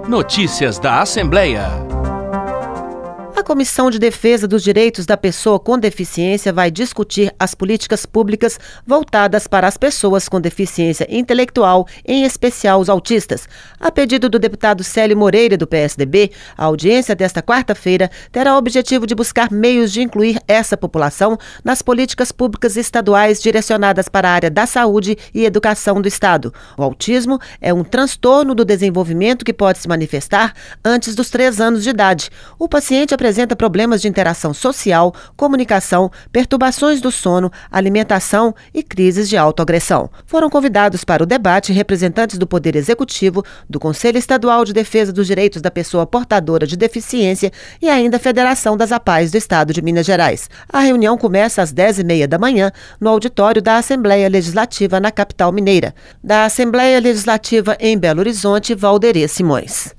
Notícias da Assembleia. A Comissão de Defesa dos Direitos da Pessoa com Deficiência vai discutir as políticas públicas voltadas para as pessoas com deficiência intelectual, em especial os autistas. A pedido do deputado Célio Moreira, do PSDB, a audiência desta quarta-feira terá o objetivo de buscar meios de incluir essa população nas políticas públicas estaduais direcionadas para a área da saúde e educação do Estado. O autismo é um transtorno do desenvolvimento que pode se manifestar antes dos 3 anos de idade. O paciente apresenta problemas de interação social, comunicação, perturbações do sono, alimentação e crises de autoagressão. Foram convidados para o debate representantes do Poder Executivo, do Conselho Estadual de Defesa dos Direitos da Pessoa Portadora de Deficiência e ainda a Federação das APAES do Estado de Minas Gerais. A reunião começa às 10h30 da manhã no auditório da Assembleia Legislativa na capital mineira. Da Assembleia Legislativa em Belo Horizonte, Valderê Simões.